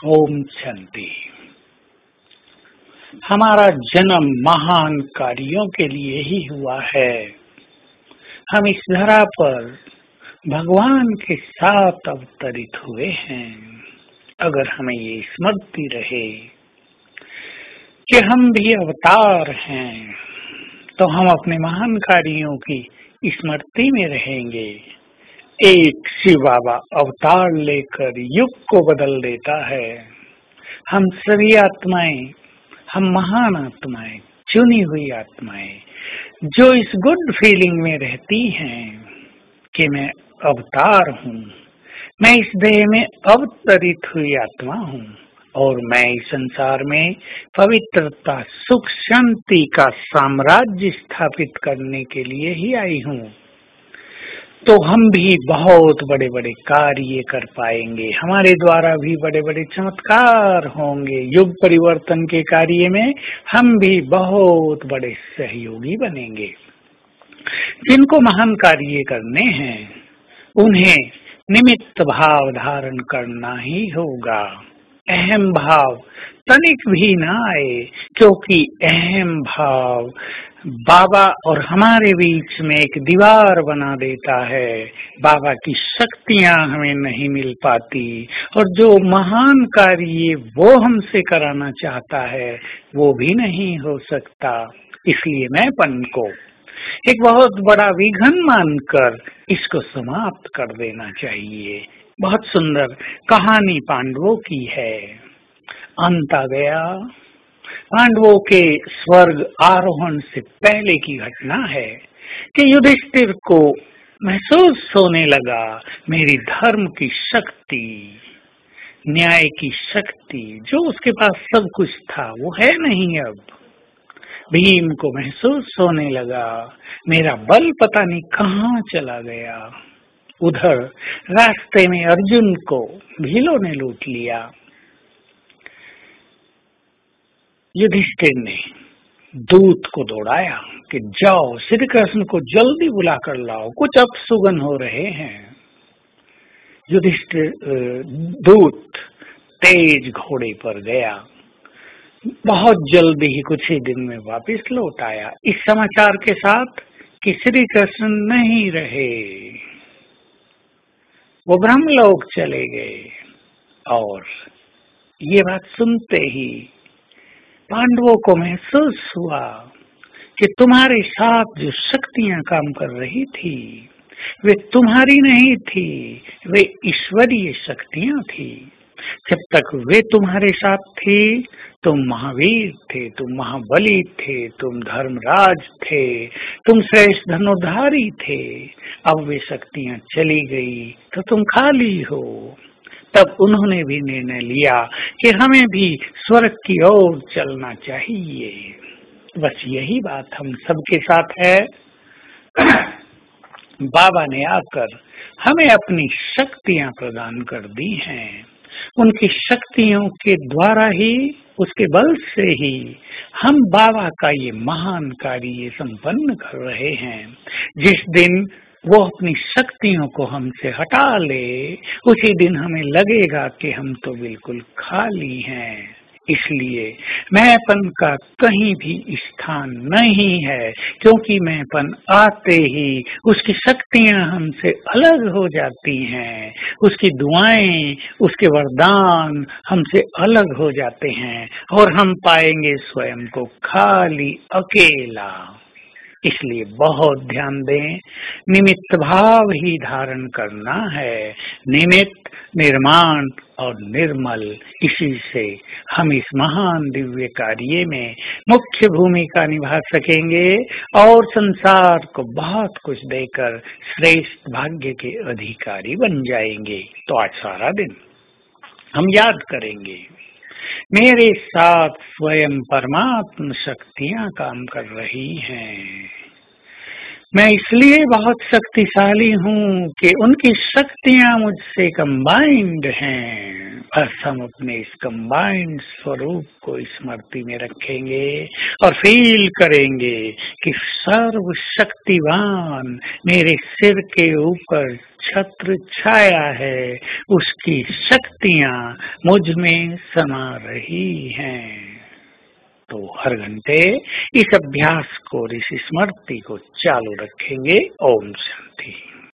ओम शांति। हमारा जन्म महान कार्यों के लिए ही हुआ है। हम इस धरा पर भगवान के साथ अवतरित हुए हैं। अगर हमें ये स्मृति रहे कि हम भी अवतार हैं, तो हम अपने महान कार्यों की स्मृति में रहेंगे। एक शिव बाबा अवतार लेकर युग को बदल देता है। हम सभी आत्माएं, हम महान आत्माएं, चुनी हुई आत्माएं, जो इस गुड फीलिंग में रहती हैं कि मैं अवतार हूँ, मैं इस देह में अवतरित हुई आत्मा हूँ और मैं इस संसार में पवित्रता, सुख, शांति का साम्राज्य स्थापित करने के लिए ही आई हूँ। तो हम भी बहुत बड़े बड़े कार्य कर पाएंगे। हमारे द्वारा भी बड़े बड़े चमत्कार होंगे। युग परिवर्तन के कार्य में हम भी बहुत बड़े सहयोगी बनेंगे। जिनको महान कार्य करने हैं, उन्हें निमित्त भाव धारण करना ही होगा। अहम भाव तनिक भी ना आए, क्योंकि अहम भाव बाबा और हमारे बीच में एक दीवार बना देता है। बाबा की शक्तियां हमें नहीं मिल पाती और जो महान कार्य वो हमसे कराना चाहता है वो भी नहीं हो सकता। इसलिए मैंपन को एक बहुत बड़ा विघन मानकर इसको समाप्त कर देना चाहिए। बहुत सुंदर कहानी पांडवों की है। अंत आ गया। पांडवों के स्वर्ग आरोहण से पहले की घटना है कि युधिष्ठिर को महसूस होने लगा, मेरी धर्म की शक्ति, न्याय की शक्ति, जो उसके पास सब कुछ था वो है नहीं। अब भीम को महसूस होने लगा, मेरा बल पता नहीं कहाँ चला गया। उधर रास्ते में अर्जुन को भीलों ने लूट लिया। युधिष्ठिर ने दूत को दौड़ाया कि जाओ श्री कृष्ण को जल्दी बुला कर लाओ, कुछ अपशुगन हो रहे हैं। युधिष्ठिर दूत तेज घोड़े पर गया, बहुत जल्दी ही कुछ ही दिन में वापस लौट आया इस समाचार के साथ कि श्री कृष्ण नहीं रहे, वो ब्रह्मलोक चले गए। और ये बात सुनते ही पांडवों को महसूस हुआ कि तुम्हारे साथ जो शक्तियां काम कर रही थी वे तुम्हारी नहीं थी, वे ईश्वरीय शक्तियां थी। जब तक वे तुम्हारे साथ थी तुम महावीर थे, तुम महाबली थे, तुम धर्मराज थे, तुम श्रेष्ठ धनुर्धारी थे। अब वे शक्तियां चली गई तो तुम खाली हो। तब उन्होंने भी निर्णय लिया कि हमें भी स्वर्ग की ओर चलना चाहिए। बस यही बात हम सबके साथ है। बाबा ने आकर हमें अपनी शक्तियां प्रदान कर दी हैं। उनकी शक्तियों के द्वारा ही, उसके बल से ही हम बाबा का ये महान कार्य संपन्न कर रहे हैं। जिस दिन वो अपनी शक्तियों को हमसे हटा ले, उसी दिन हमें लगेगा कि हम तो बिल्कुल खाली हैं। इसलिए मैंपन का कहीं भी स्थान नहीं है, क्योंकि मैंपन आते ही उसकी शक्तियां हमसे अलग हो जाती हैं, उसकी दुआएं, उसके वरदान हमसे अलग हो जाते हैं और हम पाएंगे स्वयं को खाली, अकेला। इसलिए बहुत ध्यान दें, निमित्त भाव ही धारण करना है। निमित्त, निर्माण और निर्मल, इसी से हम इस महान दिव्य कार्य में मुख्य भूमिका निभा सकेंगे और संसार को बहुत कुछ देकर श्रेष्ठ भाग्य के अधिकारी बन जाएंगे। तो आज सारा दिन हम याद करेंगे, मेरे साथ स्वयं परमात्म शक्तियां काम कर रही हैं। मैं इसलिए बहुत शक्तिशाली हूँ कि उनकी शक्तियाँ मुझसे कंबाइंड हैं। बस हम अपने इस कंबाइंड स्वरूप को स्मृति में रखेंगे और फील करेंगे कि सर्वशक्तिवान मेरे सिर के ऊपर छत्र छाया है, उसकी शक्तियाँ मुझ में समा रही हैं। तो हर घंटे इस अभ्यास को और इस स्मृति को चालू रखेंगे। ओम शांति।